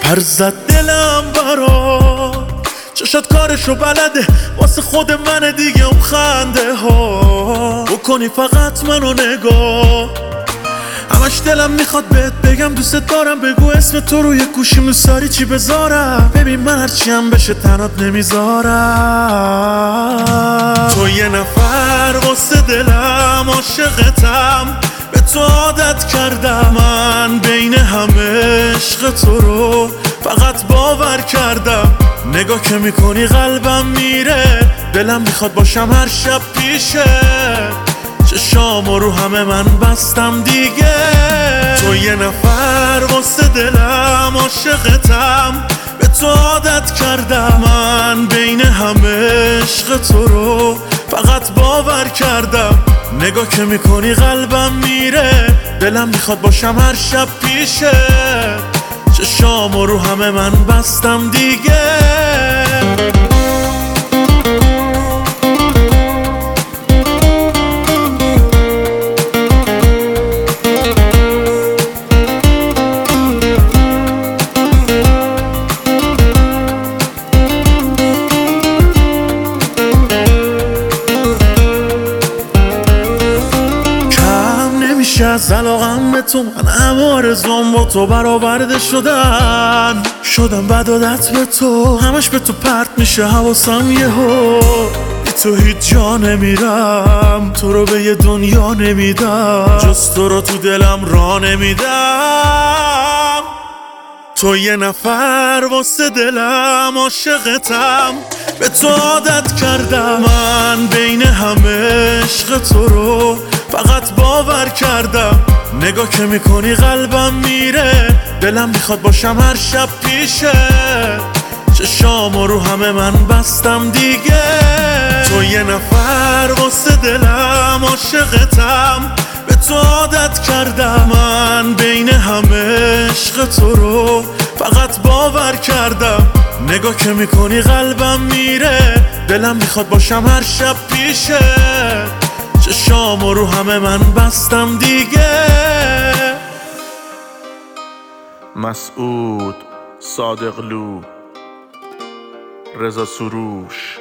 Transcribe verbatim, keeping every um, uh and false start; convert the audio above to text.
پر زد دلم برا چشات کارشو بلده واسه خود من دیگه اون خنده ها بکنی فقط منو نگاه همش دلم میخواد بهت بگم دوست دارم بگو اسم تو روی گوشیم ساری چی بذارم ببین من هرچی هم بشه تنات نمیذارم تو یه نفر واسه دلم عاشقتم به تو عادت کردم من بین همه عشق تو رو فقط باور کردم نگاه که میکنی قلبم میره دلم میخواد باشم هر شب پیشه چشامو رو همه من بستم دیگه تو یه نفر واسه دلم عاشقتم به تو عادت کردم من بین همه عشق تو رو فقط باور کردم نگاه که میکنی قلبم میره دلم میخواد باشم هر شب پیشه چشامو رو همه من بستم دیگه از علاقم به تو من همه آرزوام با تو برآورده شدن شدم بد عادت به تو همش به تو پرت میشه حواسم یهو بی تو هیچ جا نمیرم تو رو به یه دنیا نمیدم جز تو رو تو دلم را نمیدم تو یه نفر واسه دلم عاشقتم به تو عادت کردم من بین همه عشق تو رو فقط باور کردم نگاه که میکنی قلبم میره دلم میخواد باشم هر شب پیشه چشامو رو همه من بستم دیگه تو یه نفر واسه دلم عاشقتم به تو عادت کردم من بین همه عشق تو رو فقط باور کردم نگاه که میکنی قلبم میره دلم میخواد باشم هر شب پیشه چشامو رو همه من بستم دیگه مسعود صادقلو رضا سروش